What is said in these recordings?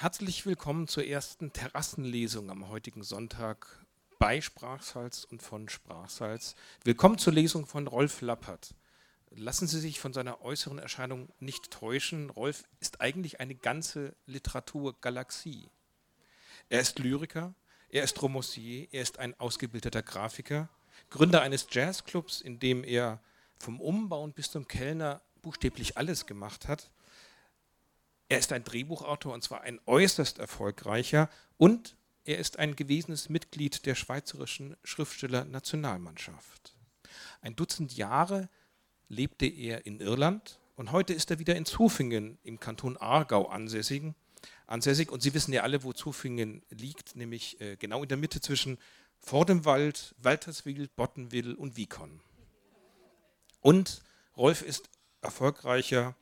Herzlich willkommen zur ersten Terrassenlesung am heutigen Sonntag bei Sprachsalz und von Sprachsalz. Willkommen zur Lesung von Rolf Lappert. Lassen Sie sich von seiner äußeren Erscheinung nicht täuschen. Rolf ist eigentlich eine ganze Literaturgalaxie. Er ist Lyriker, er ist Romancier, er ist ein ausgebildeter Grafiker, Gründer eines Jazzclubs, in dem er vom Umbauen bis zum Kellner buchstäblich alles gemacht hat. Er ist ein Drehbuchautor, und zwar ein äußerst erfolgreicher, und er ist ein gewesenes Mitglied der Schweizerischen Schriftsteller-Nationalmannschaft. Ein Dutzend Jahre lebte er in Irland und heute ist er wieder in Zofingen im Kanton Aargau ansässig. Und Sie wissen ja alle, wo Zofingen liegt, nämlich genau in der Mitte zwischen Vordemwald, Walterswil, Bottenwil und Wiekon. Und Rolf ist erfolgreicher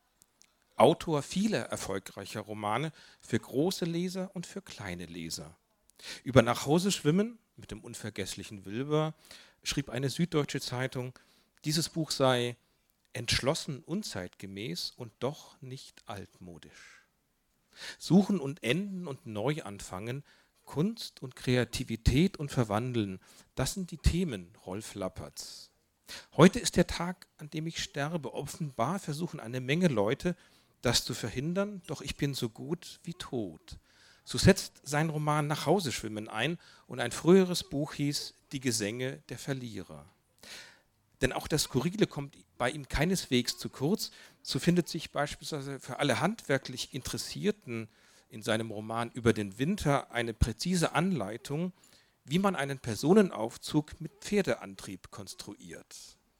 Autor vieler erfolgreicher Romane für große Leser und für kleine Leser. Über Nachhause-Schwimmen mit dem unvergesslichen Wilbur schrieb eine süddeutsche Zeitung, dieses Buch sei entschlossen unzeitgemäß und doch nicht altmodisch. Suchen und Enden und Neuanfangen, Kunst und Kreativität und Verwandeln, das sind die Themen Rolf Lapperts. Heute ist der Tag, an dem ich sterbe. Offenbar versuchen eine Menge Leute, das zu verhindern, doch ich bin so gut wie tot. So setzt sein Roman Nachhause-Schwimmen ein und ein früheres Buch hieß Die Gesänge der Verlierer. Denn auch das Skurrile kommt bei ihm keineswegs zu kurz. So findet sich beispielsweise für alle handwerklich Interessierten in seinem Roman Über den Winter eine präzise Anleitung, wie man einen Personenaufzug mit Pferdeantrieb konstruiert.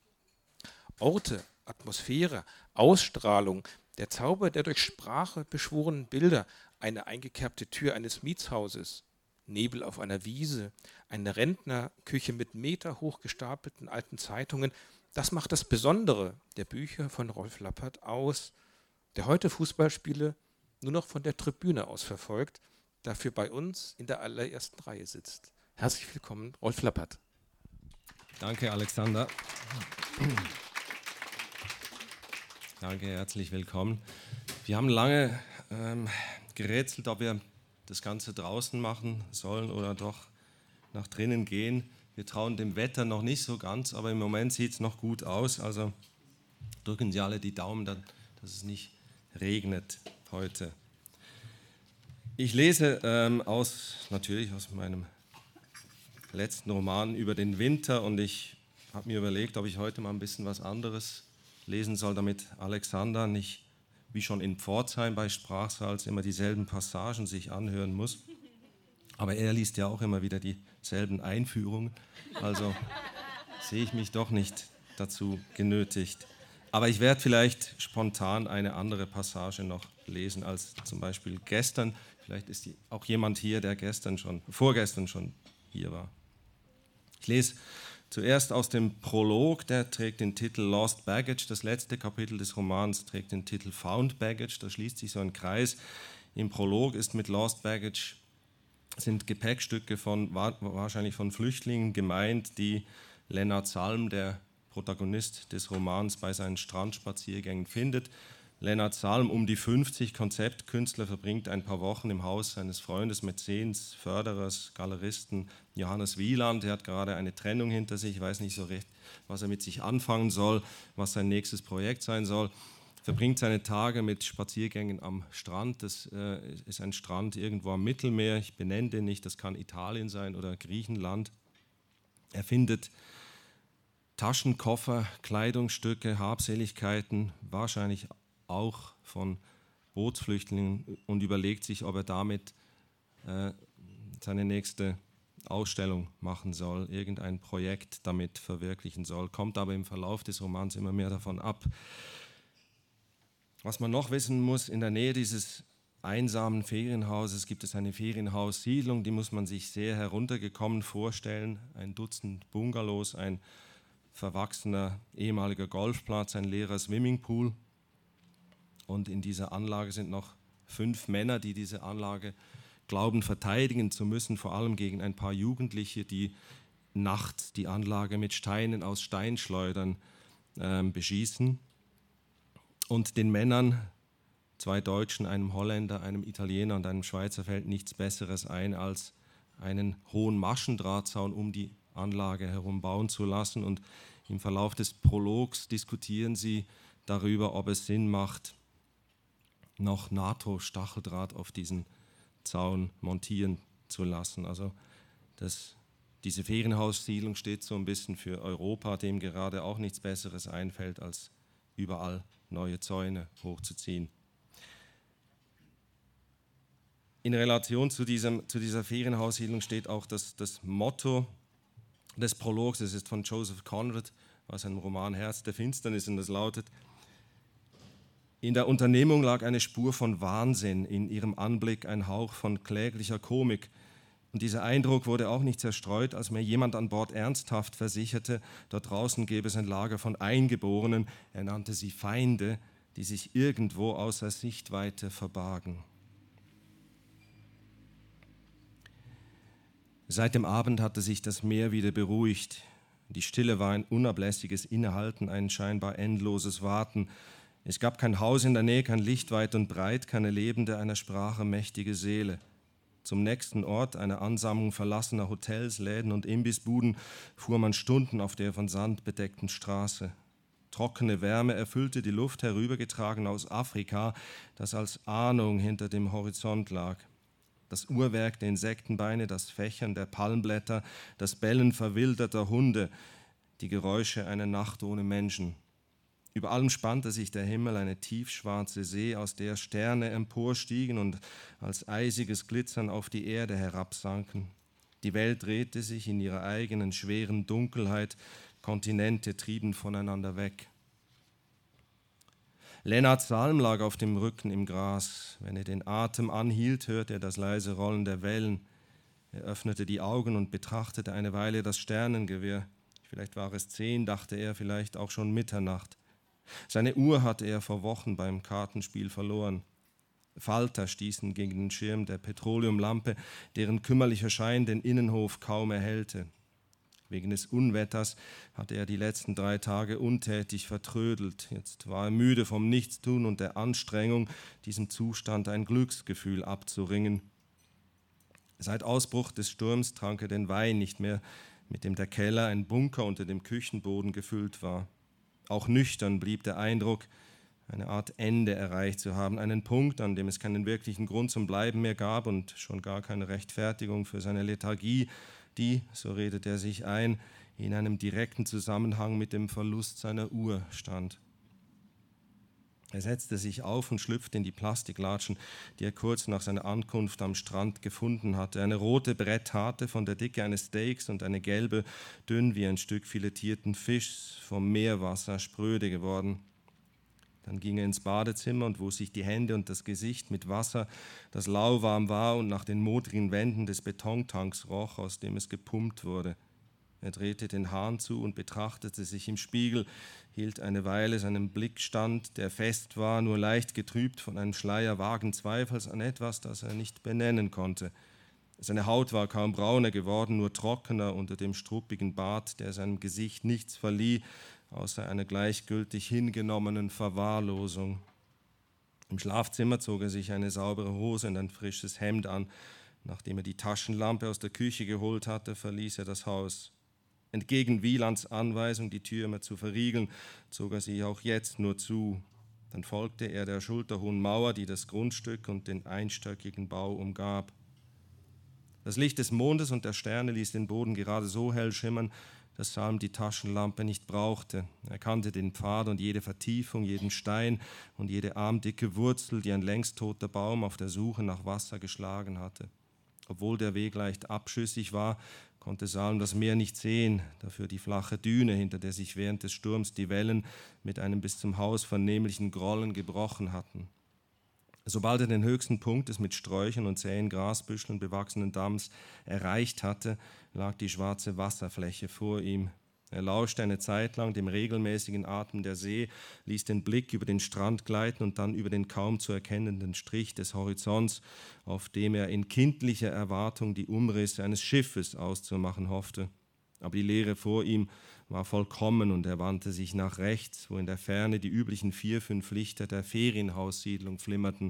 Orte, Atmosphäre, Ausstrahlung, der Zauber der durch Sprache beschworenen Bilder, eine eingekerbte Tür eines Mietshauses, Nebel auf einer Wiese, eine Rentnerküche mit meterhoch gestapelten alten Zeitungen, das macht das Besondere der Bücher von Rolf Lappert aus, der heute Fußballspiele nur noch von der Tribüne aus verfolgt, dafür bei uns in der allerersten Reihe sitzt. Herzlich willkommen, Rolf Lappert. Danke, Alexander. Danke, herzlich willkommen. Wir haben lange gerätselt, ob wir das Ganze draußen machen sollen oder doch nach drinnen gehen. Wir trauen dem Wetter noch nicht so ganz, aber im Moment sieht es noch gut aus. Also drücken Sie alle die Daumen, dass es nicht regnet heute. Ich lese natürlich aus meinem letzten Roman Über den Winter und ich habe mir überlegt, ob ich heute mal ein bisschen was anderes lesen soll, damit Alexander nicht, wie schon in Pforzheim bei Sprachsalz, immer dieselben Passagen sich anhören muss. Aber er liest ja auch immer wieder dieselben Einführungen, also sehe ich mich doch nicht dazu genötigt. Aber ich werde vielleicht spontan eine andere Passage noch lesen als zum Beispiel gestern. Vielleicht ist auch jemand hier, der vorgestern schon hier war. Ich lese zuerst aus dem Prolog, der trägt den Titel Lost Baggage. Das letzte Kapitel des Romans trägt den Titel Found Baggage. Da schließt sich so ein Kreis. Im Prolog ist mit Lost Baggage sind Gepäckstücke wahrscheinlich von Flüchtlingen gemeint, die Lennart Salm, der Protagonist des Romans, bei seinen Strandspaziergängen findet. Lennart Salm, um die 50, Konzeptkünstler, verbringt ein paar Wochen im Haus seines Freundes, Mäzens, Förderers, Galeristen Johannes Wieland. Er hat gerade eine Trennung hinter sich, weiß nicht so recht, was er mit sich anfangen soll, was sein nächstes Projekt sein soll. Verbringt seine Tage mit Spaziergängen am Strand. Das ist ein Strand irgendwo am Mittelmeer. Ich benenne den nicht, das kann Italien sein oder Griechenland. Er findet Taschenkoffer, Kleidungsstücke, Habseligkeiten, wahrscheinlich auch von Bootsflüchtlingen und überlegt sich, ob er damit seine nächste Ausstellung machen soll, irgendein Projekt damit verwirklichen soll, kommt aber im Verlauf des Romans immer mehr davon ab. Was man noch wissen muss, in der Nähe dieses einsamen Ferienhauses gibt es eine Ferienhaussiedlung, die muss man sich sehr heruntergekommen vorstellen, ein Dutzend Bungalows, ein verwachsener ehemaliger Golfplatz, ein leerer Swimmingpool. Und in dieser Anlage sind noch 5 Männer, die diese Anlage glauben verteidigen zu müssen, vor allem gegen ein paar Jugendliche, die nachts die Anlage mit Steinen aus Steinschleudern beschießen. Und den Männern 2 Deutschen, einem Holländer, einem Italiener und einem Schweizer fällt nichts Besseres ein, als einen hohen Maschendrahtzaun um die Anlage herum bauen zu lassen. Und im Verlauf des Prologs diskutieren sie darüber, ob es Sinn macht, noch NATO-Stacheldraht auf diesen Zaun montieren zu lassen. Also diese Ferienhaussiedlung steht so ein bisschen für Europa, dem gerade auch nichts Besseres einfällt, als überall neue Zäune hochzuziehen. In Relation zu dieser Ferienhaussiedlung steht auch das Motto des Prologs. Es ist von Joseph Conrad aus seinem Roman Herz der Finsternis und das lautet: In der Unternehmung lag eine Spur von Wahnsinn, in ihrem Anblick ein Hauch von kläglicher Komik. Und dieser Eindruck wurde auch nicht zerstreut, als mir jemand an Bord ernsthaft versicherte, dort draußen gäbe es ein Lager von Eingeborenen, er nannte sie Feinde, die sich irgendwo außer Sichtweite verbargen. Seit dem Abend hatte sich das Meer wieder beruhigt. Die Stille war ein unablässiges Innehalten, ein scheinbar endloses Warten. Es gab kein Haus in der Nähe, kein Licht weit und breit, keine lebende, einer Sprache mächtige Seele. Zum nächsten Ort, einer Ansammlung verlassener Hotels, Läden und Imbissbuden, fuhr man Stunden auf der von Sand bedeckten Straße. Trockene Wärme erfüllte die Luft, herübergetragen aus Afrika, das als Ahnung hinter dem Horizont lag. Das Uhrwerk der Insektenbeine, das Fächern der Palmblätter, das Bellen verwilderter Hunde, die Geräusche einer Nacht ohne Menschen. Über allem spannte sich der Himmel, eine tiefschwarze See, aus der Sterne emporstiegen und als eisiges Glitzern auf die Erde herabsanken. Die Welt drehte sich in ihrer eigenen schweren Dunkelheit, Kontinente trieben voneinander weg. Lennart Salm lag auf dem Rücken im Gras. Wenn er den Atem anhielt, hörte er das leise Rollen der Wellen. Er öffnete die Augen und betrachtete eine Weile das Sternengewirr. Vielleicht war es 10, dachte er, vielleicht auch schon Mitternacht. Seine Uhr hatte er vor Wochen beim Kartenspiel verloren. Falter stießen gegen den Schirm der Petroleumlampe, deren kümmerlicher Schein den Innenhof kaum erhellte. Wegen des Unwetters hatte er die letzten 3 Tage untätig vertrödelt. Jetzt war er müde vom Nichtstun und der Anstrengung, diesem Zustand ein Glücksgefühl abzuringen. Seit Ausbruch des Sturms trank er den Wein nicht mehr, mit dem der Keller, ein Bunker unter dem Küchenboden, gefüllt war. Auch nüchtern blieb der Eindruck, eine Art Ende erreicht zu haben, einen Punkt, an dem es keinen wirklichen Grund zum Bleiben mehr gab und schon gar keine Rechtfertigung für seine Lethargie, die, so redet er sich ein, in einem direkten Zusammenhang mit dem Verlust seiner Uhr stand. Er setzte sich auf und schlüpfte in die Plastiklatschen, die er kurz nach seiner Ankunft am Strand gefunden hatte. Eine rote Brettharte von der Dicke eines Steaks und eine gelbe, dünn wie ein Stück filetierten Fischs, vom Meerwasser spröde geworden. Dann ging er ins Badezimmer und wusch sich die Hände und das Gesicht mit Wasser, das lauwarm war und nach den modrigen Wänden des Betontanks roch, aus dem es gepumpt wurde. Er drehte den Hahn zu und betrachtete sich im Spiegel, hielt eine Weile seinen Blick stand, der fest war, nur leicht getrübt von einem Schleier vagen Zweifels an etwas, das er nicht benennen konnte. Seine Haut war kaum brauner geworden, nur trockener unter dem struppigen Bart, der seinem Gesicht nichts verlieh, außer einer gleichgültig hingenommenen Verwahrlosung. Im Schlafzimmer zog er sich eine saubere Hose und ein frisches Hemd an. Nachdem er die Taschenlampe aus der Küche geholt hatte, verließ er das Haus. Entgegen Wielands Anweisung, die Tür immer zu verriegeln, zog er sie auch jetzt nur zu. Dann folgte er der schulterhohen Mauer, die das Grundstück und den einstöckigen Bau umgab. Das Licht des Mondes und der Sterne ließ den Boden gerade so hell schimmern, dass Salm die Taschenlampe nicht brauchte. Er kannte den Pfad und jede Vertiefung, jeden Stein und jede armdicke Wurzel, die ein längst toter Baum auf der Suche nach Wasser geschlagen hatte. Obwohl der Weg leicht abschüssig war, konnte Salm das Meer nicht sehen, dafür die flache Düne, hinter der sich während des Sturms die Wellen mit einem bis zum Haus vernehmlichen Grollen gebrochen hatten. Sobald er den höchsten Punkt des mit Sträuchern und zähen Grasbüscheln bewachsenen Damms erreicht hatte, lag die schwarze Wasserfläche vor ihm. Er lauschte eine Zeit lang dem regelmäßigen Atem der See, ließ den Blick über den Strand gleiten und dann über den kaum zu erkennenden Strich des Horizonts, auf dem er in kindlicher Erwartung die Umrisse eines Schiffes auszumachen hoffte. Aber die Leere vor ihm war vollkommen und er wandte sich nach rechts, wo in der Ferne die üblichen 4, 5 Lichter der Ferienhaussiedlung flimmerten.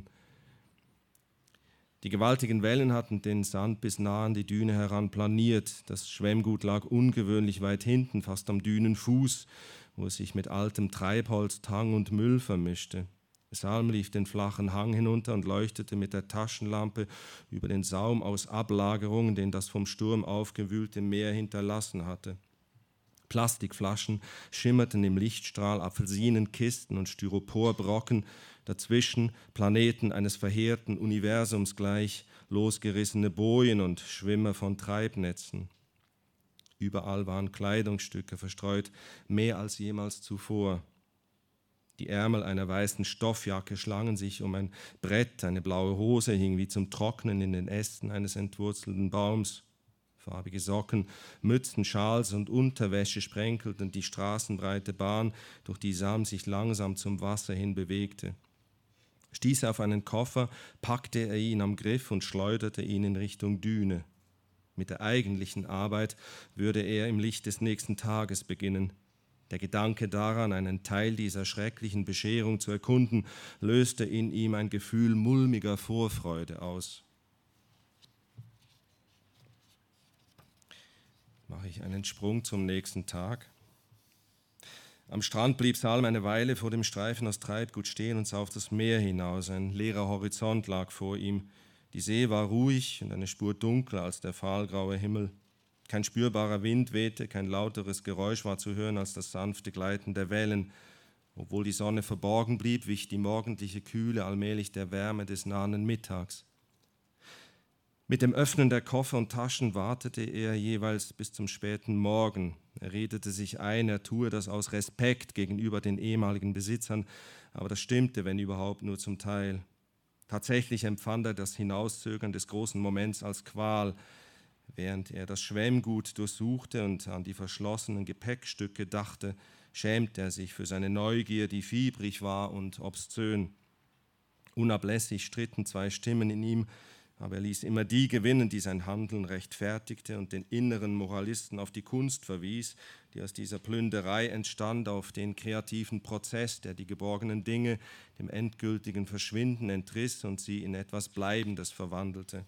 Die gewaltigen Wellen hatten den Sand bis nah an die Düne heran planiert. Das Schwemmgut lag ungewöhnlich weit hinten, fast am Dünenfuß, wo es sich mit altem Treibholz, Tang und Müll vermischte. Salm lief den flachen Hang hinunter und leuchtete mit der Taschenlampe über den Saum aus Ablagerungen, den das vom Sturm aufgewühlte Meer hinterlassen hatte. Plastikflaschen schimmerten im Lichtstrahl, Apfelsinen, Kisten und Styroporbrocken, dazwischen Planeten eines verheerten Universums gleich, losgerissene Bojen und Schwimmer von Treibnetzen. Überall waren Kleidungsstücke verstreut, mehr als jemals zuvor. Die Ärmel einer weißen Stoffjacke schlangen sich um ein Brett, eine blaue Hose hing wie zum Trocknen in den Ästen eines entwurzelten Baums. Farbige Socken, Mützen, Schals und Unterwäsche sprenkelten die straßenbreite Bahn, durch die Sam sich langsam zum Wasser hin bewegte. Stieß er auf einen Koffer, packte er ihn am Griff und schleuderte ihn in Richtung Düne. Mit der eigentlichen Arbeit würde er im Licht des nächsten Tages beginnen. Der Gedanke daran, einen Teil dieser schrecklichen Bescherung zu erkunden, löste in ihm ein Gefühl mulmiger Vorfreude aus. Mache ich einen Sprung zum nächsten Tag. Am Strand blieb Salm eine Weile vor dem Streifen aus Treibgut stehen und sah auf das Meer hinaus. Ein leerer Horizont lag vor ihm. Die See war ruhig und eine Spur dunkler als der fahlgraue Himmel. Kein spürbarer Wind wehte, kein lauteres Geräusch war zu hören als das sanfte Gleiten der Wellen. Obwohl die Sonne verborgen blieb, wich die morgendliche Kühle allmählich der Wärme des nahenden Mittags. Mit dem Öffnen der Koffer und Taschen wartete er jeweils bis zum späten Morgen. Er redete sich ein, er tue das aus Respekt gegenüber den ehemaligen Besitzern, aber das stimmte, wenn überhaupt, nur zum Teil. Tatsächlich empfand er das Hinauszögern des großen Moments als Qual. Während er das Schwemmgut durchsuchte und an die verschlossenen Gepäckstücke dachte, schämte er sich für seine Neugier, die fiebrig war und obszön. Unablässig stritten 2 Stimmen in ihm, aber er ließ immer die gewinnen, die sein Handeln rechtfertigte und den inneren Moralisten auf die Kunst verwies, die aus dieser Plünderei entstand, auf den kreativen Prozess, der die geborgenen Dinge dem endgültigen Verschwinden entriss und sie in etwas Bleibendes verwandelte.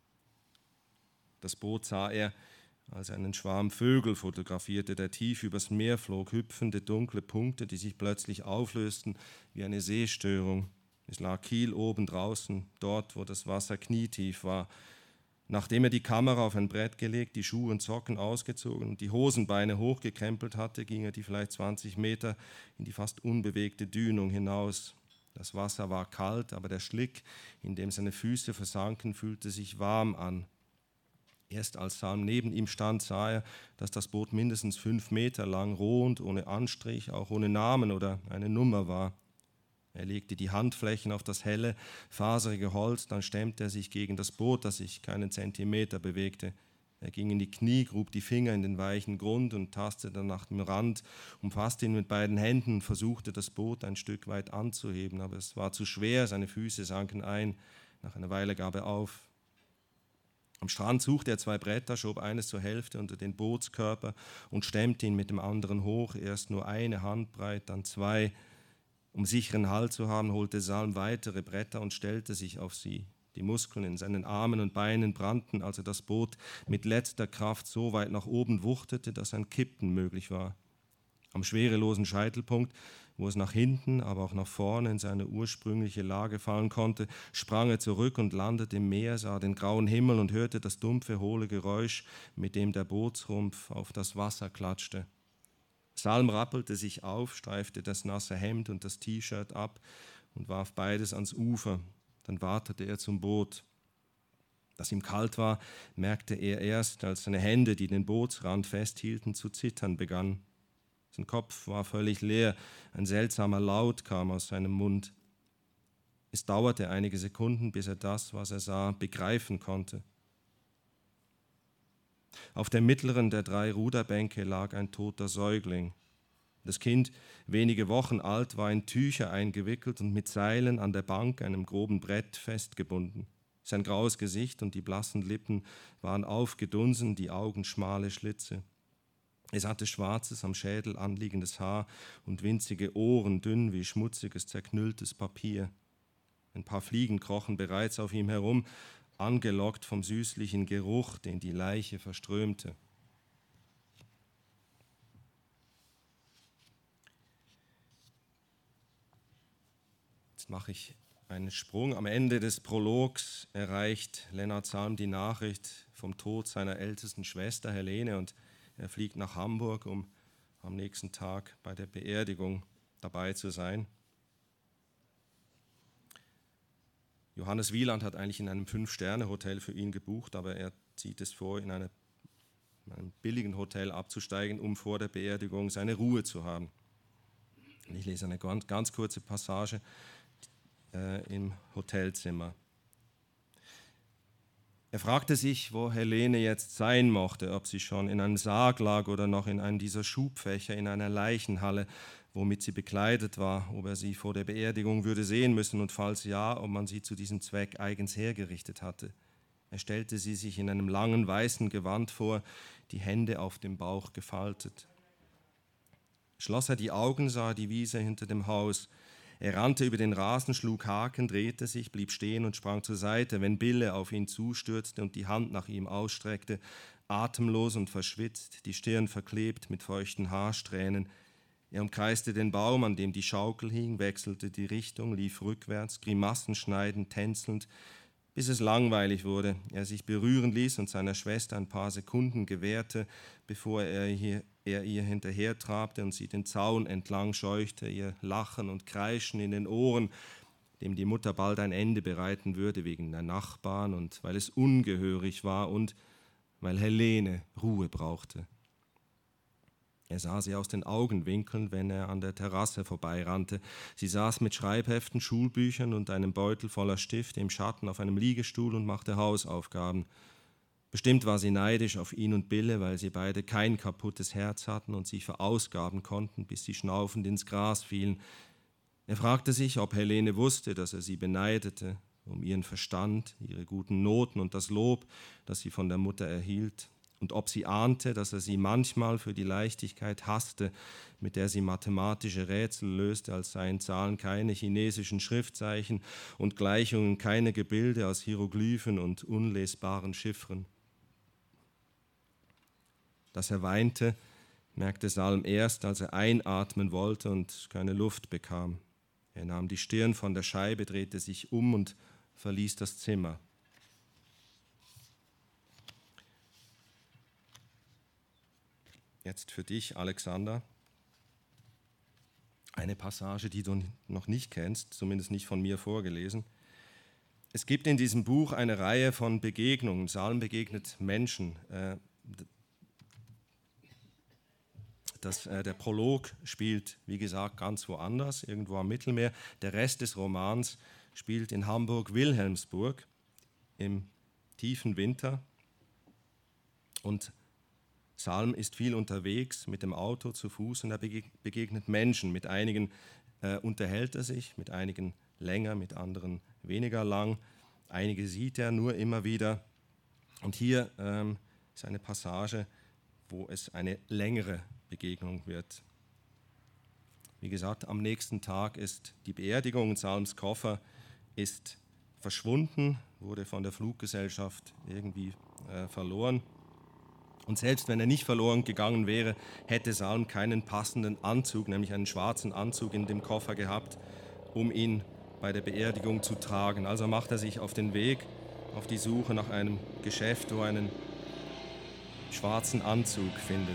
Das Boot sah er, als er einen Schwarm Vögel fotografierte, der tief übers Meer flog, hüpfende, dunkle Punkte, die sich plötzlich auflösten wie eine Sehstörung. Es lag Kiel oben draußen, dort, wo das Wasser knietief war. Nachdem er die Kamera auf ein Brett gelegt, die Schuhe und Socken ausgezogen und die Hosenbeine hochgekrempelt hatte, ging er die vielleicht 20 Meter in die fast unbewegte Dünung hinaus. Das Wasser war kalt, aber der Schlick, in dem seine Füße versanken, fühlte sich warm an. Erst als Salm neben ihm stand, sah er, dass das Boot mindestens 5 Meter lang, roh und ohne Anstrich, auch ohne Namen oder eine Nummer war. Er legte die Handflächen auf das helle, faserige Holz, dann stemmte er sich gegen das Boot, das sich keinen Zentimeter bewegte. Er ging in die Knie, grub die Finger in den weichen Grund und tastete nach dem Rand, umfasste ihn mit beiden Händen und versuchte, das Boot ein Stück weit anzuheben, aber es war zu schwer, seine Füße sanken ein. Nach einer Weile gab er auf. Am Strand suchte er 2 Bretter, schob eines zur Hälfte unter den Bootskörper und stemmte ihn mit dem anderen hoch, erst nur eine Handbreit, dann 2. Um sicheren Halt zu haben, holte Salm weitere Bretter und stellte sich auf sie. Die Muskeln in seinen Armen und Beinen brannten, als er das Boot mit letzter Kraft so weit nach oben wuchtete, dass ein Kippen möglich war. Am schwerelosen Scheitelpunkt, wo es nach hinten, aber auch nach vorne in seine ursprüngliche Lage fallen konnte, sprang er zurück und landete im Meer, sah den grauen Himmel und hörte das dumpfe, hohle Geräusch, mit dem der Bootsrumpf auf das Wasser klatschte. Salm rappelte sich auf, streifte das nasse Hemd und das T-Shirt ab und warf beides ans Ufer. Dann watete er zum Boot. Dass ihm kalt war, merkte er erst, als seine Hände, die den Bootsrand festhielten, zu zittern begannen. Sein Kopf war völlig leer, ein seltsamer Laut kam aus seinem Mund. Es dauerte einige Sekunden, bis er das, was er sah, begreifen konnte. Auf der mittleren der 3 Ruderbänke lag ein toter Säugling. Das Kind, wenige Wochen alt, war in Tücher eingewickelt und mit Seilen an der Bank, einem groben Brett, festgebunden. Sein graues Gesicht und die blassen Lippen waren aufgedunsen, die Augen schmale Schlitze. Es hatte schwarzes, am Schädel anliegendes Haar und winzige Ohren, dünn wie schmutziges, zerknülltes Papier. Ein paar Fliegen krochen bereits auf ihm herum, angelockt vom süßlichen Geruch, den die Leiche verströmte. Jetzt mache ich einen Sprung. Am Ende des Prologs erreicht Lennart Salm die Nachricht vom Tod seiner ältesten Schwester Helene und er fliegt nach Hamburg, um am nächsten Tag bei der Beerdigung dabei zu sein. Johannes Wieland hat eigentlich in einem 5-Sterne-Hotel für ihn gebucht, aber er zieht es vor, in einem billigen Hotel abzusteigen, um vor der Beerdigung seine Ruhe zu haben. Ich lese eine ganz kurze Passage im Hotelzimmer. Er fragte sich, wo Helene jetzt sein mochte, ob sie schon in einem Sarg lag oder noch in einem dieser Schubfächer in einer Leichenhalle, womit sie bekleidet war, ob er sie vor der Beerdigung würde sehen müssen und falls ja, ob man sie zu diesem Zweck eigens hergerichtet hatte. Er stellte sie sich in einem langen weißen Gewand vor, die Hände auf dem Bauch gefaltet. Schloss er die Augen, sah er die Wiese hinter dem Haus. Er rannte über den Rasen, schlug Haken, drehte sich, blieb stehen und sprang zur Seite, wenn Bille auf ihn zustürzte und die Hand nach ihm ausstreckte, atemlos und verschwitzt, die Stirn verklebt mit feuchten Haarsträhnen. Er umkreiste den Baum, an dem die Schaukel hing, wechselte die Richtung, lief rückwärts, Grimassen schneidend, tänzelnd, bis es langweilig wurde, er sich berühren ließ und seiner Schwester ein paar Sekunden gewährte, bevor er ihr hinterher trabte und sie den Zaun entlang scheuchte, ihr Lachen und Kreischen in den Ohren, dem die Mutter bald ein Ende bereiten würde wegen der Nachbarn und weil es ungehörig war und weil Helene Ruhe brauchte. Er sah sie aus den Augenwinkeln, wenn er an der Terrasse vorbeirannte. Sie saß mit Schreibheften, Schulbüchern und einem Beutel voller Stifte im Schatten auf einem Liegestuhl und machte Hausaufgaben. Bestimmt war sie neidisch auf ihn und Bille, weil sie beide kein kaputtes Herz hatten und sich verausgaben konnten, bis sie schnaufend ins Gras fielen. Er fragte sich, ob Helene wusste, dass er sie beneidete, um ihren Verstand, ihre guten Noten und das Lob, das sie von der Mutter erhielt, und ob sie ahnte, dass er sie manchmal für die Leichtigkeit hasste, mit der sie mathematische Rätsel löste, als seien Zahlen keine chinesischen Schriftzeichen und Gleichungen keine Gebilde aus Hieroglyphen und unlesbaren Chiffren. Dass er weinte, merkte Salm erst, als er einatmen wollte und keine Luft bekam. Er nahm die Stirn von der Scheibe, drehte sich um und verließ das Zimmer. Jetzt für dich, Alexander, eine Passage, die du noch nicht kennst, zumindest nicht von mir vorgelesen. Es gibt in diesem Buch eine Reihe von Begegnungen. Salm begegnet Menschen. Der Prolog spielt, wie gesagt, ganz woanders, irgendwo am Mittelmeer. Der Rest des Romans spielt in Hamburg-Wilhelmsburg im tiefen Winter. Und Salm ist viel unterwegs mit dem Auto, zu Fuß und er begegnet Menschen. Mit einigen unterhält er sich, mit einigen länger, mit anderen weniger lang. Einige sieht er nur immer wieder. Und hier ist eine Passage, wo es eine längere Begegnung wird. Wie gesagt, am nächsten Tag ist die Beerdigung. Salms Koffer ist verschwunden, wurde von der Fluggesellschaft irgendwie verloren. Und selbst wenn er nicht verloren gegangen wäre, hätte Salm keinen passenden Anzug, nämlich einen schwarzen Anzug in dem Koffer gehabt, um ihn bei der Beerdigung zu tragen. Also macht er sich auf den Weg, auf die Suche nach einem Geschäft, wo er einen schwarzen Anzug findet.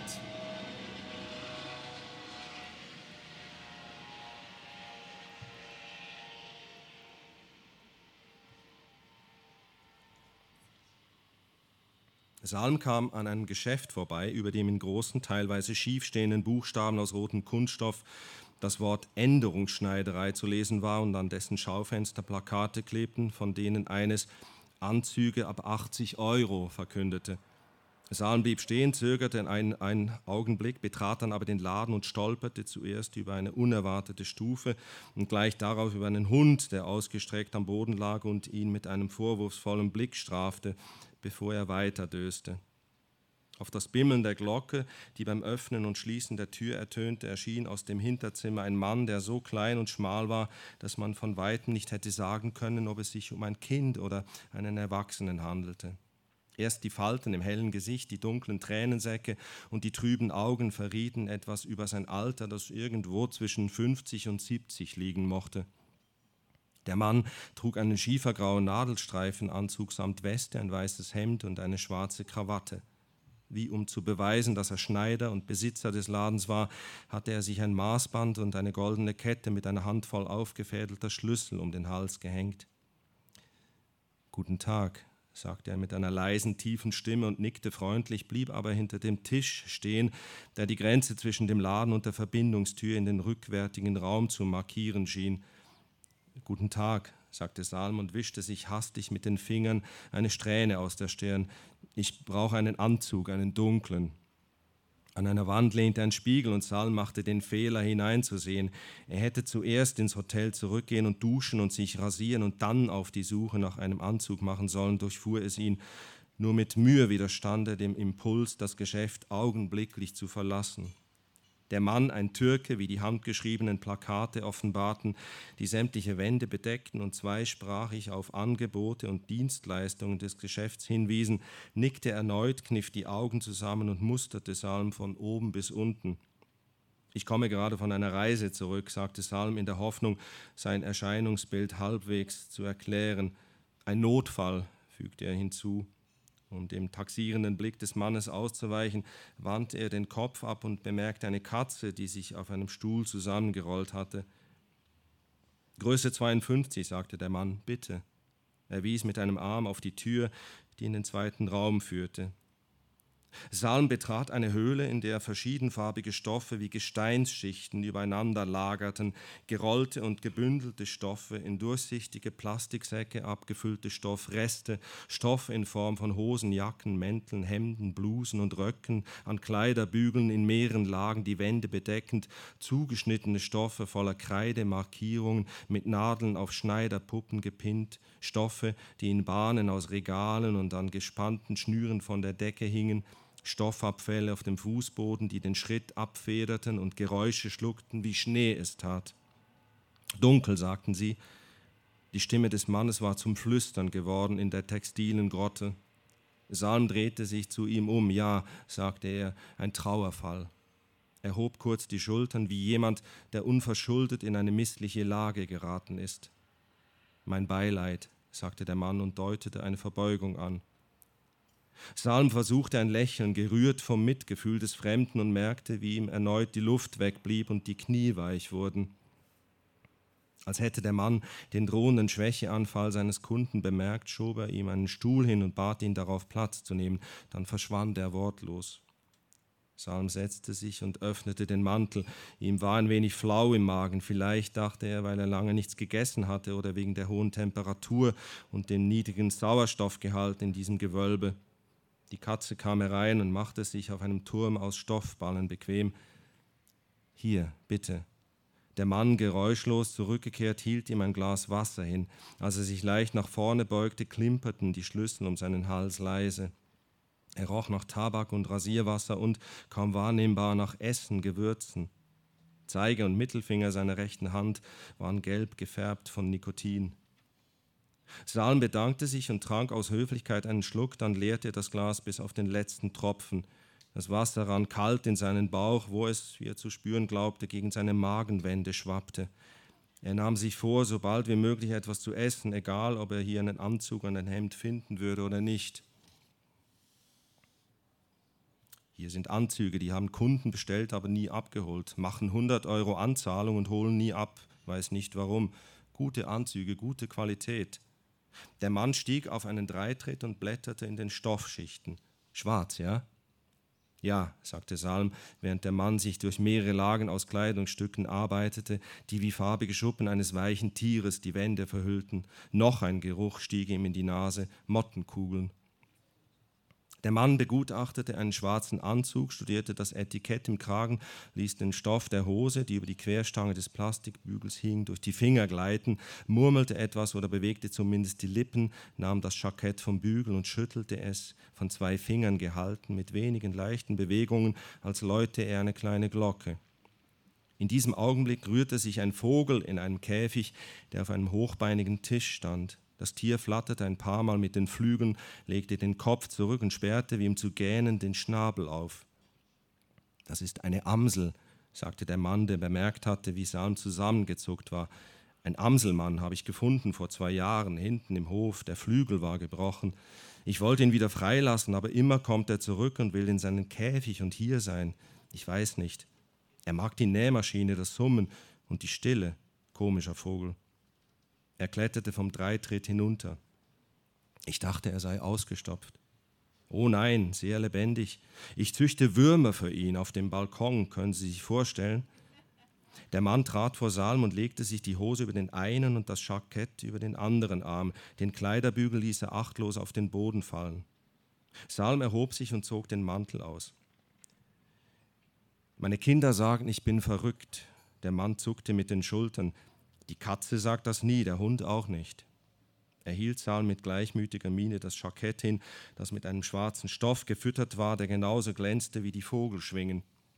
Salm kam an einem Geschäft vorbei, über dem in großen, teilweise schiefstehenden Buchstaben aus rotem Kunststoff das Wort Änderungsschneiderei zu lesen war und an dessen Schaufenster Plakate klebten, von denen eines Anzüge ab 80 € verkündete. Salm blieb stehen, zögerte einen Augenblick, betrat dann aber den Laden und stolperte zuerst über eine unerwartete Stufe und gleich darauf über einen Hund, der ausgestreckt am Boden lag und ihn mit einem vorwurfsvollen Blick strafte, bevor er weiterdöste. Auf das Bimmeln der Glocke, die beim Öffnen und Schließen der Tür ertönte, erschien aus dem Hinterzimmer ein Mann, der so klein und schmal war, dass man von weitem nicht hätte sagen können, ob es sich um ein Kind oder einen Erwachsenen handelte. Erst die Falten im hellen Gesicht, die dunklen Tränensäcke und die trüben Augen verrieten etwas über sein Alter, das irgendwo zwischen 50 und 70 liegen mochte. Der Mann trug einen schiefergrauen Nadelstreifenanzug samt Weste, ein weißes Hemd und eine schwarze Krawatte. Wie um zu beweisen, dass er Schneider und Besitzer des Ladens war, hatte er sich ein Maßband und eine goldene Kette mit einer Handvoll aufgefädelter Schlüssel um den Hals gehängt. »Guten Tag«, sagte er mit einer leisen, tiefen Stimme und nickte freundlich, blieb aber hinter dem Tisch stehen, der die Grenze zwischen dem Laden und der Verbindungstür in den rückwärtigen Raum zu markieren schien. »Guten Tag«, sagte Salm und wischte sich hastig mit den Fingern eine Strähne aus der Stirn. »Ich brauche einen Anzug, einen dunklen.« An einer Wand lehnte ein Spiegel und Salm machte den Fehler, hineinzusehen. Er hätte zuerst ins Hotel zurückgehen und duschen und sich rasieren und dann auf die Suche nach einem Anzug machen sollen, durchfuhr es ihn. Nur mit Mühe widerstand er dem Impuls, das Geschäft augenblicklich zu verlassen. Der Mann, ein Türke, wie die handgeschriebenen Plakate offenbarten, die sämtliche Wände bedeckten und zweisprachig auf Angebote und Dienstleistungen des Geschäfts hinwiesen, nickte erneut, kniff die Augen zusammen und musterte Salm von oben bis unten. »Ich komme gerade von einer Reise zurück«, sagte Salm in der Hoffnung, sein Erscheinungsbild halbwegs zu erklären. »Ein Notfall«, fügte er hinzu. Um dem taxierenden Blick des Mannes auszuweichen, wandte er den Kopf ab und bemerkte eine Katze, die sich auf einem Stuhl zusammengerollt hatte. »Größe 52«, sagte der Mann, »bitte.« Er wies mit einem Arm auf die Tür, die in den zweiten Raum führte. Salm betrat eine Höhle, in der verschiedenfarbige Stoffe wie Gesteinsschichten übereinander lagerten, gerollte und gebündelte Stoffe, in durchsichtige Plastiksäcke abgefüllte Stoffreste, Stoff in Form von Hosen, Jacken, Mänteln, Hemden, Blusen und Röcken, an Kleiderbügeln in mehreren Lagen die Wände bedeckend, zugeschnittene Stoffe voller Kreide, Markierungen, mit Nadeln auf Schneiderpuppen gepinnt, Stoffe, die in Bahnen aus Regalen und an gespannten Schnüren von der Decke hingen, Stoffabfälle auf dem Fußboden, die den Schritt abfederten und Geräusche schluckten, wie Schnee es tat. Dunkel, sagten sie. Die Stimme des Mannes war zum Flüstern geworden in der textilen Grotte. Salm drehte sich zu ihm um. »Ja«, sagte er, »ein Trauerfall.« Er hob kurz die Schultern, wie jemand, der unverschuldet in eine missliche Lage geraten ist. »Mein Beileid«, sagte der Mann und deutete eine Verbeugung an. Salm versuchte ein Lächeln, gerührt vom Mitgefühl des Fremden, und merkte, wie ihm erneut die Luft wegblieb und die Knie weich wurden. Als hätte der Mann den drohenden Schwächeanfall seines Kunden bemerkt, schob er ihm einen Stuhl hin und bat ihn, darauf Platz zu nehmen. Dann verschwand er wortlos. Salm setzte sich und öffnete den Mantel. Ihm war ein wenig flau im Magen. Vielleicht, dachte er, weil er lange nichts gegessen hatte oder wegen der hohen Temperatur und dem niedrigen Sauerstoffgehalt in diesem Gewölbe. Die Katze kam herein und machte sich auf einem Turm aus Stoffballen bequem. »Hier, bitte.« Der Mann, geräuschlos zurückgekehrt, hielt ihm ein Glas Wasser hin. Als er sich leicht nach vorne beugte, klimperten die Schlüssel um seinen Hals leise. Er roch nach Tabak und Rasierwasser und, kaum wahrnehmbar, nach Essen, Gewürzen. Zeige und Mittelfinger seiner rechten Hand waren gelb gefärbt von Nikotin. Salm bedankte sich und trank aus Höflichkeit einen Schluck, dann leerte er das Glas bis auf den letzten Tropfen. Das Wasser rann kalt in seinen Bauch, wo es, wie er zu spüren glaubte, gegen seine Magenwände schwappte. Er nahm sich vor, so bald wie möglich etwas zu essen, egal ob er hier einen Anzug und ein Hemd finden würde oder nicht. Hier sind Anzüge, die haben Kunden bestellt, aber nie abgeholt, machen 100 € Anzahlung und holen nie ab, weiß nicht warum. Gute Anzüge, gute Qualität. Der Mann stieg auf einen Dreitritt und blätterte in den Stoffschichten. »Schwarz, ja?« »Ja«, sagte Salm, während der Mann sich durch mehrere Lagen aus Kleidungsstücken arbeitete, die wie farbige Schuppen eines weichen Tieres die Wände verhüllten. Noch ein Geruch stieg ihm in die Nase, Mottenkugeln. Der Mann begutachtete einen schwarzen Anzug, studierte das Etikett im Kragen, ließ den Stoff der Hose, die über die Querstange des Plastikbügels hing, durch die Finger gleiten, murmelte etwas oder bewegte zumindest die Lippen, nahm das Jackett vom Bügel und schüttelte es, von 2 Fingern gehalten, mit wenigen leichten Bewegungen, als läute er eine kleine Glocke. In diesem Augenblick rührte sich ein Vogel in einem Käfig, der auf einem hochbeinigen Tisch stand. Das Tier flatterte ein paar Mal mit den Flügeln, legte den Kopf zurück und sperrte, wie ihm zu gähnen, den Schnabel auf. »Das ist eine Amsel«, sagte der Mann, der bemerkt hatte, wie Salm zusammengezuckt war. »Ein Amselmann habe ich gefunden vor 2 Jahren, hinten im Hof, der Flügel war gebrochen. Ich wollte ihn wieder freilassen, aber immer kommt er zurück und will in seinen Käfig und hier sein. Ich weiß nicht. Er mag die Nähmaschine, das Summen und die Stille. Komischer Vogel.« Er kletterte vom Dreitritt hinunter. Ich dachte, er sei ausgestopft. Oh nein, sehr lebendig. Ich züchte Würmer für ihn auf dem Balkon, können Sie sich vorstellen? Der Mann trat vor Salm und legte sich die Hose über den einen und das Jackett über den anderen Arm. Den Kleiderbügel ließ er achtlos auf den Boden fallen. Salm erhob sich und zog den Mantel aus. Meine Kinder sagen, ich bin verrückt. Der Mann zuckte mit den Schultern. Die Katze sagt das nie, der Hund auch nicht. Er hielt Salm mit gleichmütiger Miene das Jackett hin, das mit einem schwarzen Stoff gefüttert war, der genauso glänzte wie die Vogelschwingen.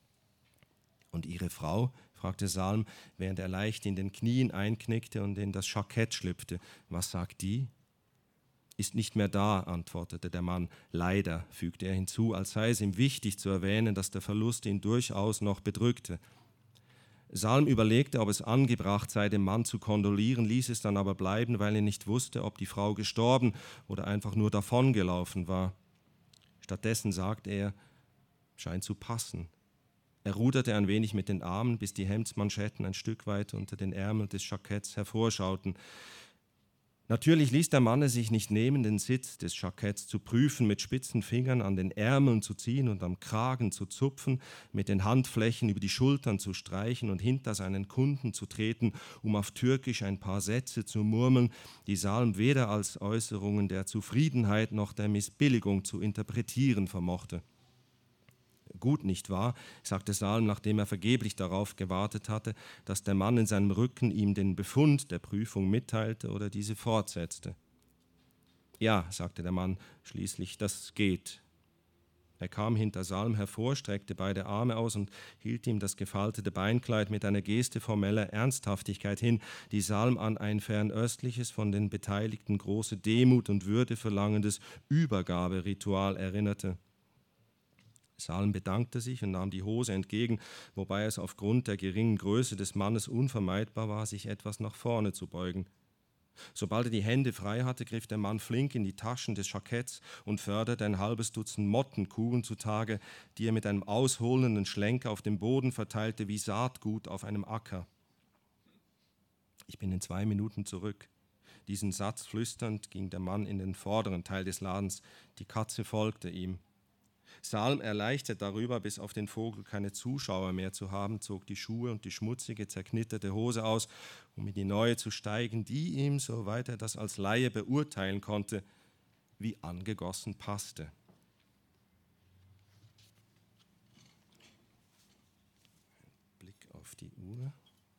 »Und Ihre Frau?« fragte Salm, während er leicht in den Knien einknickte und in das Jackett schlüpfte. »Was sagt die?« »Ist nicht mehr da«, antwortete der Mann. »Leider«, fügte er hinzu, als sei es ihm wichtig zu erwähnen, dass der Verlust ihn durchaus noch bedrückte. Salm überlegte, ob es angebracht sei, dem Mann zu kondolieren, ließ es dann aber bleiben, weil er nicht wusste, ob die Frau gestorben oder einfach nur davongelaufen war. Stattdessen sagte er, scheint zu passen. Er ruderte ein wenig mit den Armen, bis die Hemdsmanschetten ein Stück weit unter den Ärmeln des Jacketts hervorschauten. Natürlich ließ der Mann es sich nicht nehmen, den Sitz des Jacketts zu prüfen, mit spitzen Fingern an den Ärmeln zu ziehen und am Kragen zu zupfen, mit den Handflächen über die Schultern zu streichen und hinter seinen Kunden zu treten, um auf Türkisch ein paar Sätze zu murmeln, die Salm weder als Äußerungen der Zufriedenheit noch der Missbilligung zu interpretieren vermochte. »Gut, nicht wahr?«, sagte Salm, nachdem er vergeblich darauf gewartet hatte, dass der Mann in seinem Rücken ihm den Befund der Prüfung mitteilte oder diese fortsetzte. »Ja«, sagte der Mann schließlich, »das geht.« Er kam hinter Salm hervor, streckte beide Arme aus und hielt ihm das gefaltete Beinkleid mit einer Geste formeller Ernsthaftigkeit hin, die Salm an ein fernöstliches, von den Beteiligten große Demut und Würde verlangendes Übergaberitual erinnerte. Salm bedankte sich und nahm die Hose entgegen, wobei es aufgrund der geringen Größe des Mannes unvermeidbar war, sich etwas nach vorne zu beugen. Sobald er die Hände frei hatte, griff der Mann flink in die Taschen des Jacketts und förderte ein halbes Dutzend Mottenkugeln zutage, die er mit einem ausholenden Schlenker auf dem Boden verteilte wie Saatgut auf einem Acker. »Ich bin in 2 Minuten zurück.« Diesen Satz flüsternd ging der Mann in den vorderen Teil des Ladens. Die Katze folgte ihm. Salm, erleichtert darüber, bis auf den Vogel keine Zuschauer mehr zu haben, zog die Schuhe und die schmutzige, zerknitterte Hose aus, um in die neue zu steigen, die ihm, soweit er das als Laie beurteilen konnte, wie angegossen passte. Blick auf die Uhr.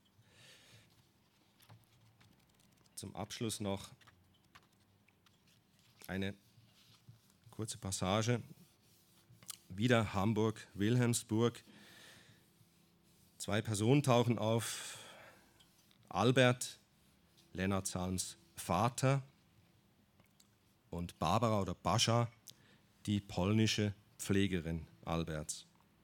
Zum Abschluss noch eine kurze Passage. Wieder Hamburg, Wilhelmsburg. 2 Personen tauchen auf. Albert, Lennart Salms Vater, und Barbara oder Bascha, die polnische Pflegerin Alberts.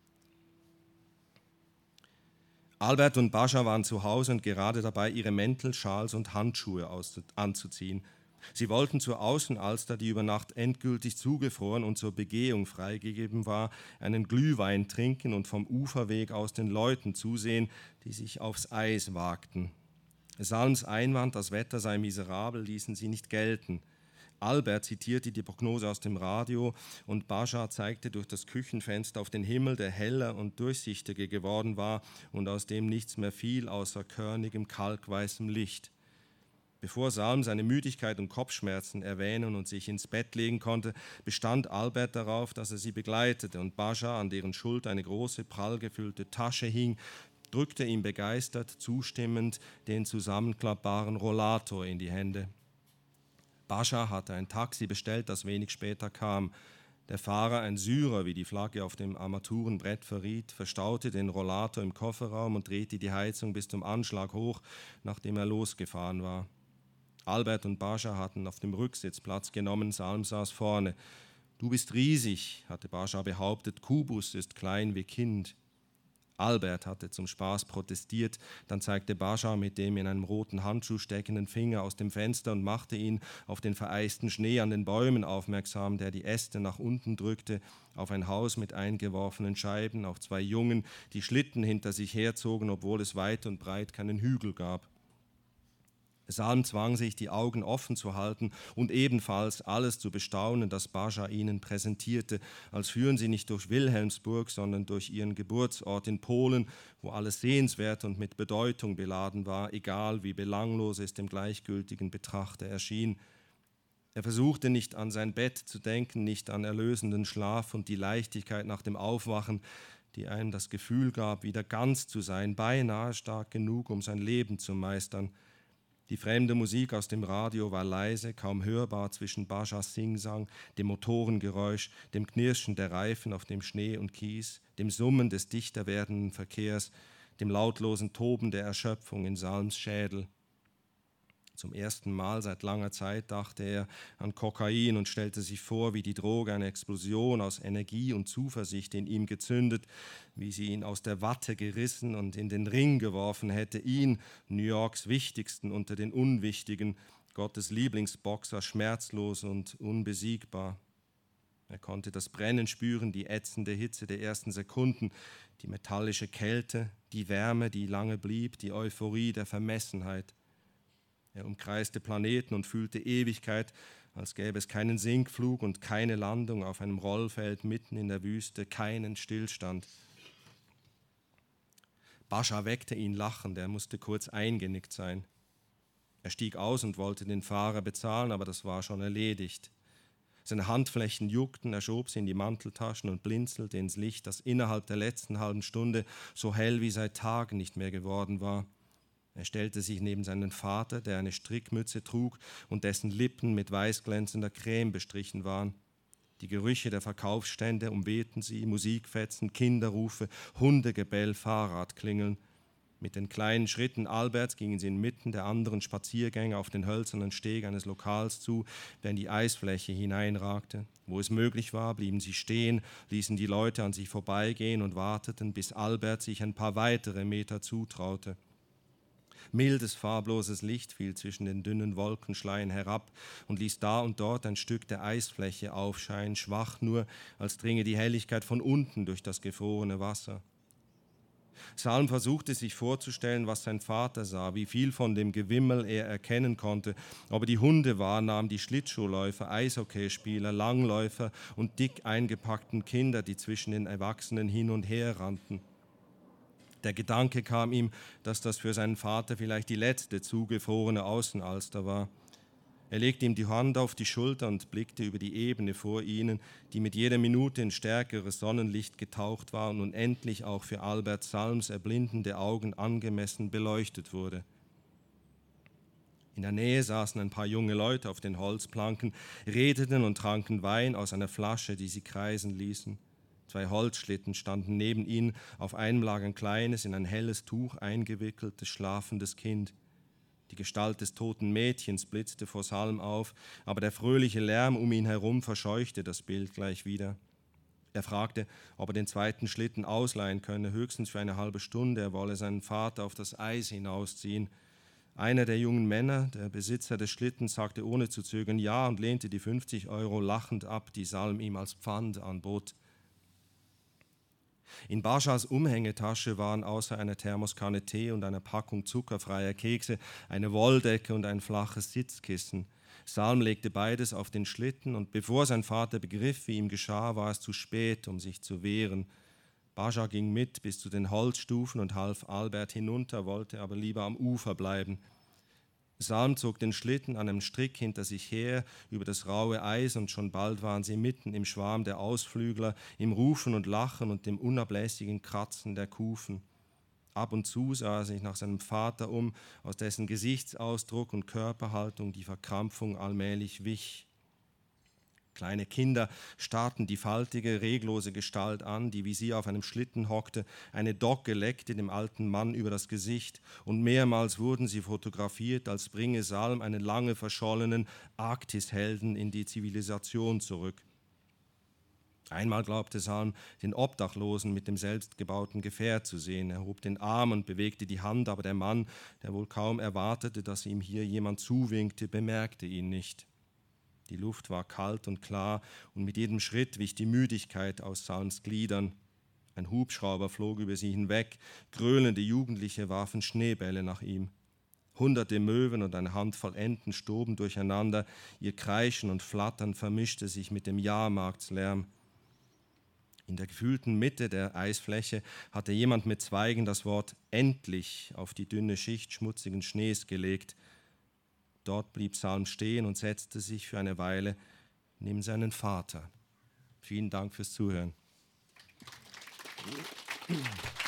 Albert und Bascha waren zu Hause und gerade dabei, ihre Mäntel, Schals und Handschuhe anzuziehen. Sie wollten zur Außenalster, die über Nacht endgültig zugefroren und zur Begehung freigegeben war, einen Glühwein trinken und vom Uferweg aus den Leuten zusehen, die sich aufs Eis wagten. Salms Einwand, das Wetter sei miserabel, ließen sie nicht gelten. Albert zitierte die Prognose aus dem Radio und Bascha zeigte durch das Küchenfenster auf den Himmel, der heller und durchsichtiger geworden war und aus dem nichts mehr fiel außer körnigem, kalkweißem Licht. Bevor Salm seine Müdigkeit und Kopfschmerzen erwähnen und sich ins Bett legen konnte, bestand Albert darauf, dass er sie begleitete, und Bascha, an deren Schulter eine große, prall gefüllte Tasche hing, drückte ihm begeistert, zustimmend den zusammenklappbaren Rollator in die Hände. Bascha hatte ein Taxi bestellt, das wenig später kam. Der Fahrer, ein Syrer, wie die Flagge auf dem Armaturenbrett verriet, verstaute den Rollator im Kofferraum und drehte die Heizung bis zum Anschlag hoch, nachdem er losgefahren war. Albert und Bascha hatten auf dem Rücksitz Platz genommen, Salm saß vorne. »Du bist riesig«, hatte Bascha behauptet, »Kubus ist klein wie Kind.« Albert hatte zum Spaß protestiert, dann zeigte Bascha mit dem in einem roten Handschuh steckenden Finger aus dem Fenster und machte ihn auf den vereisten Schnee an den Bäumen aufmerksam, der die Äste nach unten drückte, auf ein Haus mit eingeworfenen Scheiben, auf 2 Jungen, die Schlitten hinter sich herzogen, obwohl es weit und breit keinen Hügel gab. Salm zwang sich, die Augen offen zu halten und ebenfalls alles zu bestaunen, das Bascha ihnen präsentierte, als führen sie nicht durch Wilhelmsburg, sondern durch ihren Geburtsort in Polen, wo alles sehenswert und mit Bedeutung beladen war, egal wie belanglos es dem gleichgültigen Betrachter erschien. Er versuchte nicht an sein Bett zu denken, nicht an erlösenden Schlaf und die Leichtigkeit nach dem Aufwachen, die einem das Gefühl gab, wieder ganz zu sein, beinahe stark genug, um sein Leben zu meistern. Die fremde Musik aus dem Radio war leise, kaum hörbar zwischen Baschas Singsang, dem Motorengeräusch, dem Knirschen der Reifen auf dem Schnee und Kies, dem Summen des dichter werdenden Verkehrs, dem lautlosen Toben der Erschöpfung in Salms Schädel. Zum ersten Mal seit langer Zeit dachte er an Kokain und stellte sich vor, wie die Droge eine Explosion aus Energie und Zuversicht in ihm gezündet, wie sie ihn aus der Watte gerissen und in den Ring geworfen hätte, ihn, New Yorks Wichtigsten unter den Unwichtigen, Gottes Lieblingsboxer, schmerzlos und unbesiegbar. Er konnte das Brennen spüren, die ätzende Hitze der ersten Sekunden, die metallische Kälte, die Wärme, die lange blieb, die Euphorie der Vermessenheit. Er umkreiste Planeten und fühlte Ewigkeit, als gäbe es keinen Sinkflug und keine Landung auf einem Rollfeld mitten in der Wüste, keinen Stillstand. Bascha weckte ihn lachend, er musste kurz eingenickt sein. Er stieg aus und wollte den Fahrer bezahlen, aber das war schon erledigt. Seine Handflächen juckten, er schob sie in die Manteltaschen und blinzelte ins Licht, das innerhalb der letzten halben Stunde so hell wie seit Tagen nicht mehr geworden war. Er stellte sich neben seinen Vater, der eine Strickmütze trug und dessen Lippen mit weißglänzender Creme bestrichen waren. Die Gerüche der Verkaufsstände umwehten sie, Musikfetzen, Kinderrufe, Hundegebell, Fahrradklingeln. Mit den kleinen Schritten Alberts gingen sie inmitten der anderen Spaziergänger auf den hölzernen Steg eines Lokals zu, der in die Eisfläche hineinragte. Wo es möglich war, blieben sie stehen, ließen die Leute an sich vorbeigehen und warteten, bis Albert sich ein paar weitere Meter zutraute. Mildes, farbloses Licht fiel zwischen den dünnen Wolkenschleien herab und ließ da und dort ein Stück der Eisfläche aufscheinen, schwach nur, als dringe die Helligkeit von unten durch das gefrorene Wasser. Salm versuchte sich vorzustellen, was sein Vater sah, wie viel von dem Gewimmel er erkennen konnte, ob er die Hunde wahrnahm, die Schlittschuhläufer, Eishockeyspieler, Langläufer und dick eingepackten Kinder, die zwischen den Erwachsenen hin und her rannten. Der Gedanke kam ihm, dass das für seinen Vater vielleicht die letzte zugefrorene Außenalster war. Er legte ihm die Hand auf die Schulter und blickte über die Ebene vor ihnen, die mit jeder Minute in stärkeres Sonnenlicht getaucht war und nun endlich auch für Albert Salms erblindende Augen angemessen beleuchtet wurde. In der Nähe saßen ein paar junge Leute auf den Holzplanken, redeten und tranken Wein aus einer Flasche, die sie kreisen ließen. 2 Holzschlitten standen neben ihnen, auf einem lag ein kleines, in ein helles Tuch eingewickeltes, schlafendes Kind. Die Gestalt des toten Mädchens blitzte vor Salm auf, aber der fröhliche Lärm um ihn herum verscheuchte das Bild gleich wieder. Er fragte, ob er den 2. Schlitten ausleihen könne, höchstens für eine halbe Stunde, er wolle seinen Vater auf das Eis hinausziehen. Einer der jungen Männer, der Besitzer des Schlittens, sagte ohne zu zögern ja und lehnte die 50 € lachend ab, die Salm ihm als Pfand anbot. In Baschas Umhängetasche waren außer einer Thermoskanne Tee und einer Packung zuckerfreier Kekse eine Wolldecke und ein flaches Sitzkissen. Salm legte beides auf den Schlitten und bevor sein Vater begriff, wie ihm geschah, war es zu spät, um sich zu wehren. Bascha ging mit bis zu den Holzstufen und half Albert hinunter, wollte aber lieber am Ufer bleiben. Psalm zog den Schlitten an einem Strick hinter sich her über das raue Eis und schon bald waren sie mitten im Schwarm der Ausflügler, im Rufen und Lachen und dem unablässigen Kratzen der Kufen. Ab und zu sah er sich nach seinem Vater um, aus dessen Gesichtsausdruck und Körperhaltung die Verkrampfung allmählich wich. Kleine Kinder starrten die faltige, reglose Gestalt an, die wie sie auf einem Schlitten hockte. Eine Docke leckte dem alten Mann über das Gesicht und mehrmals wurden sie fotografiert, als bringe Salm einen lange verschollenen Arktishelden in die Zivilisation zurück. Einmal glaubte Salm, den Obdachlosen mit dem selbstgebauten Gefährt zu sehen. Er hob den Arm und bewegte die Hand, aber der Mann, der wohl kaum erwartete, dass ihm hier jemand zuwinkte, bemerkte ihn nicht. Die Luft war kalt und klar und mit jedem Schritt wich die Müdigkeit aus Salms Gliedern. Ein Hubschrauber flog über sie hinweg, gröhlende Jugendliche warfen Schneebälle nach ihm. Hunderte Möwen und eine Handvoll Enten stoben durcheinander, ihr Kreischen und Flattern vermischte sich mit dem Jahrmarktslärm. In der gefühlten Mitte der Eisfläche hatte jemand mit Zweigen das Wort »endlich« auf die dünne Schicht schmutzigen Schnees gelegt. Dort blieb Salm stehen und setzte sich für eine Weile neben seinen Vater. Vielen Dank fürs Zuhören.